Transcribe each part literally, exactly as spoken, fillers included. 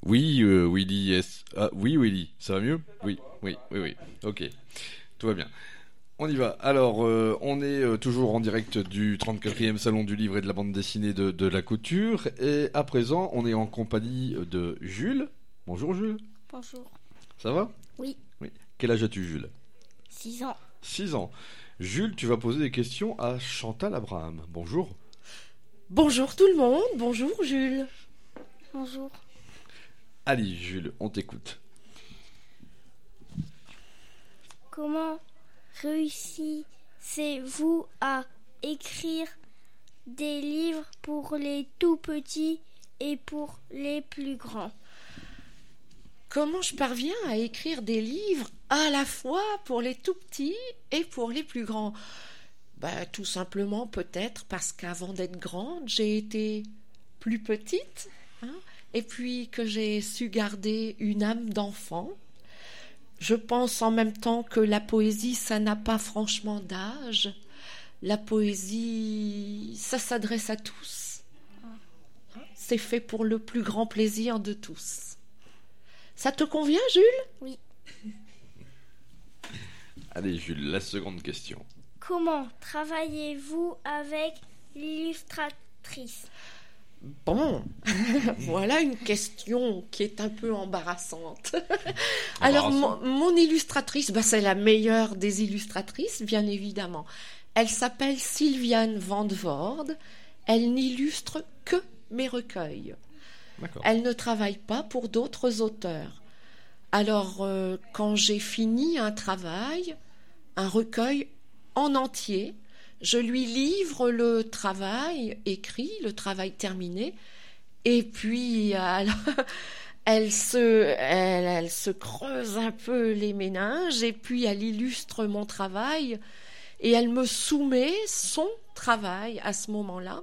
Oui, euh, Willy, yes. Ah, oui, Willy, ça va mieux? Oui, oui, oui, oui. Ok, tout va bien. On y va. Alors, euh, on est euh, toujours en direct du trente-quatrième Salon du Livre et de la Bande Dessinée de, de la Couture. Et à présent, on est en compagnie de Jules. Bonjour Jules. Bonjour. Ça va? Oui. Oui. Quel âge as-tu, Jules? Six ans. Six ans. Jules, tu vas poser des questions à Chantal Abraham. Bonjour. Bonjour tout le monde, bonjour Jules. Bonjour. Allez, Jules, on t'écoute. Comment réussissez-vous à écrire des livres pour les tout petits et pour les plus grands? Comment je parviens à écrire des livres à la fois pour les tout petits et pour les plus grands? Bah, tout simplement peut-être parce qu'avant d'être grande, j'ai été plus petite, hein, et puis que j'ai su garder une âme d'enfant. Je pense en même temps que la poésie, ça n'a pas franchement d'âge. La poésie, ça s'adresse à tous. C'est fait pour le plus grand plaisir de tous. Ça te convient, Jules? Oui. Allez, Jules, la seconde question. Comment travaillez-vous avec l'illustratrice? Bon, voilà une question qui est un peu embarrassante. Alors, mon, mon illustratrice, bah, c'est la meilleure des illustratrices, bien évidemment. Elle s'appelle Sylviane Van de Voorde. Elle n'illustre que mes recueils. D'accord. Elle ne travaille pas pour d'autres auteurs. Alors, euh, quand j'ai fini un travail, un recueil en entier, je lui livre le travail écrit, le travail terminé, et puis elle, elle, se, elle, elle se creuse un peu les méninges, et puis elle illustre mon travail, et elle me soumet son travail à ce moment-là,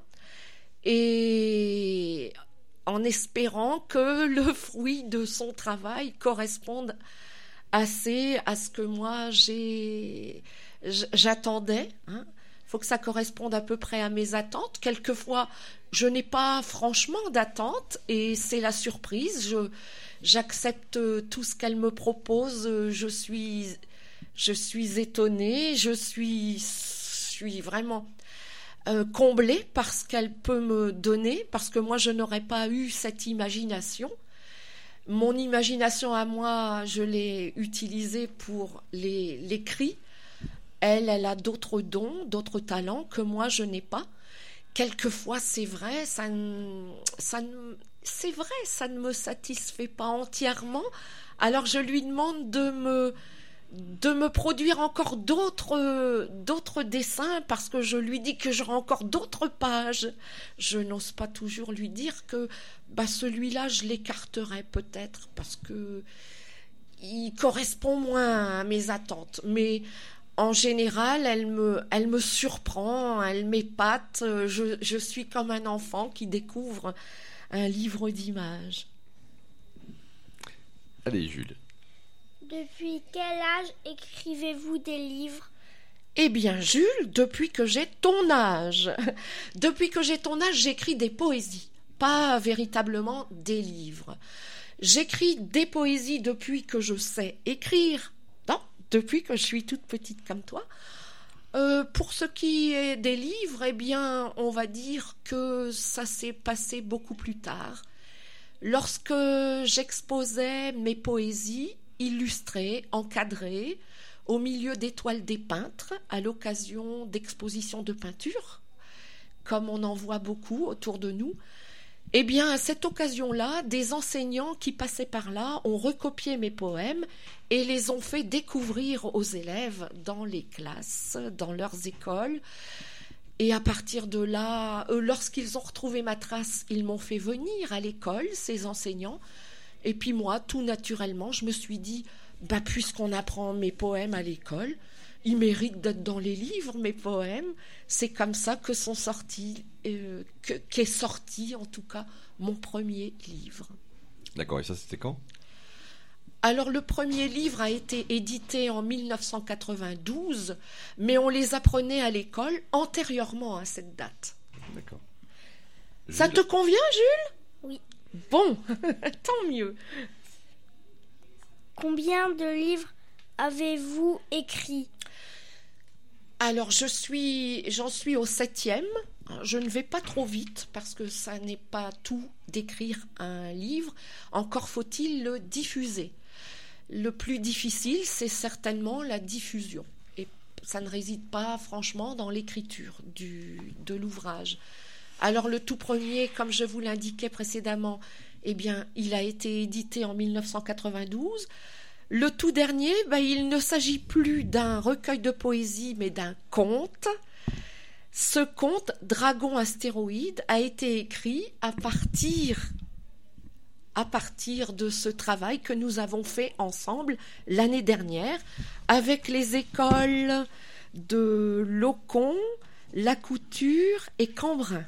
et en espérant que le fruit de son travail corresponde assez à ce que moi j'ai, j'attendais, hein. Faut que ça corresponde à peu près à mes attentes. Quelquefois, je n'ai pas franchement d'attente et c'est la surprise. Je, j'accepte tout ce qu'elle me propose. Je suis, je suis étonnée. Je suis, je suis vraiment euh, comblée par ce qu'elle peut me donner, parce que moi, je n'aurais pas eu cette imagination. Mon imagination à moi, je l'ai utilisée pour les, l'écrit. Elle, elle a d'autres dons, d'autres talents que moi, je n'ai pas. Quelquefois, c'est vrai, ça ne, ça ne, c'est vrai, ça ne me satisfait pas entièrement. Alors, je lui demande de me, de me produire encore d'autres, d'autres dessins, parce que je lui dis que j'aurai encore d'autres pages. Je n'ose pas toujours lui dire que bah, celui-là, je l'écarterai peut-être, parce que il correspond moins à mes attentes. Mais en général, elle me, elle me surprend, elle m'épate. Je, je suis comme un enfant qui découvre un livre d'images. Allez, Jules. Depuis quel âge écrivez-vous des livres? Eh bien, Jules, depuis que j'ai ton âge, depuis que j'ai ton âge, j'écris des poésies, pas véritablement des livres. J'écris des poésies depuis que je sais écrire. Non, depuis que je suis toute petite comme toi. Euh, pour ce qui est des livres, eh bien, on va dire que ça s'est passé beaucoup plus tard. Lorsque j'exposais mes poésies illustrées, encadrées, au milieu des toiles des peintres, à l'occasion d'expositions de peinture, comme on en voit beaucoup autour de nous, eh bien, à cette occasion-là, des enseignants qui passaient par là ont recopié mes poèmes et les ont fait découvrir aux élèves dans les classes, dans leurs écoles. Et à partir de là, eux, lorsqu'ils ont retrouvé ma trace, ils m'ont fait venir à l'école, ces enseignants. Et puis moi, tout naturellement, je me suis dit, bah, puisqu'on apprend mes poèmes à l'école, ils méritent d'être dans les livres, mes poèmes. C'est comme ça que sont sortis, euh, que, qu'est sorti en tout cas mon premier livre. D'accord, et ça c'était quand? Alors le premier livre a été édité en dix-neuf cent quatre-vingt-douze, mais on les apprenait à l'école antérieurement à cette date. D'accord. Ça Jules. te convient, Jules? Oui. Bon, tant mieux. Combien de livres avez-vous écrits? Alors, je suis, j'en suis au septième. Je ne vais pas trop vite parce que ça n'est pas tout d'écrire un livre. Encore faut-il le diffuser. Le plus difficile, c'est certainement la diffusion. Et ça ne réside pas, franchement, dans l'écriture du, de l'ouvrage. Alors, le tout premier, comme je vous l'indiquais précédemment, eh bien, il a été édité en mille neuf cent quatre-vingt-douze. Le tout dernier, ben, il ne s'agit plus d'un recueil de poésie, mais d'un conte. Ce conte, Dragon astéroïde, a été écrit à partir, à partir de ce travail que nous avons fait ensemble l'année dernière avec les écoles de Locon, La Couture et Cambrin.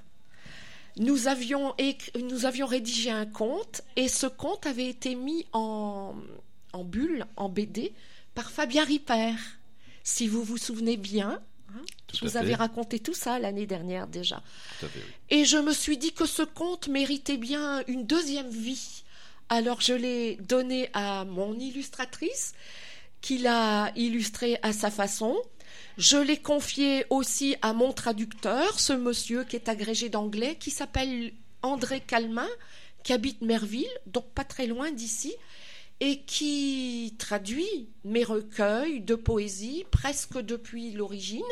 Nous avions, écrit, nous avions rédigé un conte et ce conte avait été mis en, en bulle, en B D, par Fabien Ripert. Si vous vous souvenez bien, hein, je vous avais raconté tout ça l'année dernière déjà. Tout à fait, oui. Et je me suis dit que ce conte méritait bien une deuxième vie. Alors je l'ai donné à mon illustratrice, qui l'a illustré à sa façon. Je l'ai confié aussi à mon traducteur, ce monsieur qui est agrégé d'anglais, qui s'appelle André Calmin, qui habite Merville, donc pas très loin d'ici, et qui traduit mes recueils de poésie presque depuis l'origine.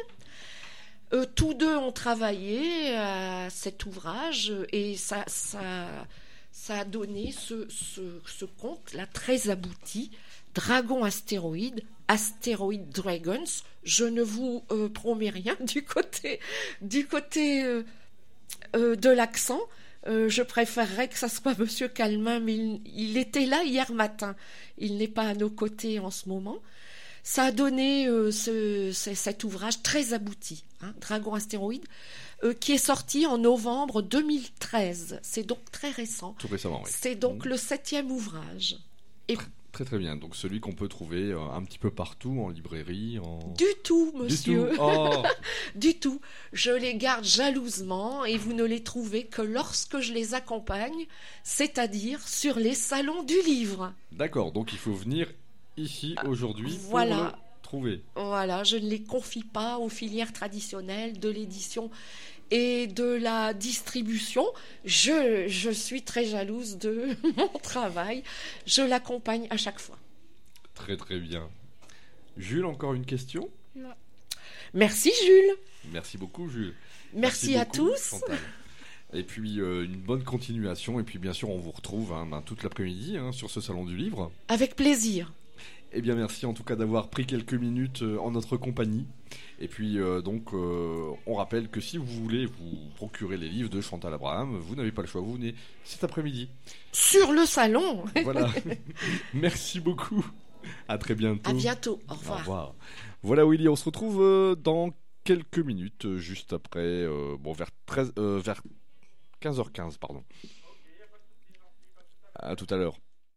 Euh, tous deux ont travaillé à cet ouvrage et ça, ça, ça a donné ce, ce, ce conte-là très abouti, Dragon astéroïde, Astéroïde Dragons. Je ne vous euh, promets rien du côté, du côté euh, euh, de l'accent. Euh, je préférerais que ça soit Monsieur Calmin, mais il, il était là hier matin. Il n'est pas à nos côtés en ce moment. Ça a donné euh, ce, ce, cet ouvrage très abouti, hein, Dragon astéroïde, euh, qui est sorti en novembre deux mille treize. C'est donc très récent. Tout récemment, oui. C'est donc mmh. le septième ouvrage. Et Très très bien, donc celui qu'on peut trouver euh, un petit peu partout, en librairie, en... Du tout, monsieur. Du tout, oh. Du tout. Je les garde jalousement et vous ne les trouvez que lorsque je les accompagne, c'est-à-dire sur les salons du livre. D'accord, donc il faut venir ici aujourd'hui voilà. pour le trouver. Voilà, je ne les confie pas aux filières traditionnelles de l'édition et de la distribution. Je, je suis très jalouse de mon travail. Je l'accompagne à chaque fois. Très très bien. Jules, encore une question? Non. Merci Jules. Merci beaucoup Jules. Merci, Merci à beaucoup, tous. Chantal. Et puis euh, une bonne continuation. Et puis bien sûr, on vous retrouve hein, ben, toute l'après-midi hein, sur ce salon du livre. Avec plaisir. Eh bien merci en tout cas d'avoir pris quelques minutes euh, en notre compagnie. Et puis euh, donc euh, on rappelle que si vous voulez vous procurer les livres de Chantal Abraham, vous n'avez pas le choix, vous venez cet après-midi. Sur le salon. Voilà. Merci beaucoup. À très bientôt. À bientôt. Au revoir. Au revoir. Voilà Willy, on se retrouve euh, dans quelques minutes, euh, juste après, euh, bon vers treize, euh, vers quinze heures quinze, pardon. À tout à l'heure.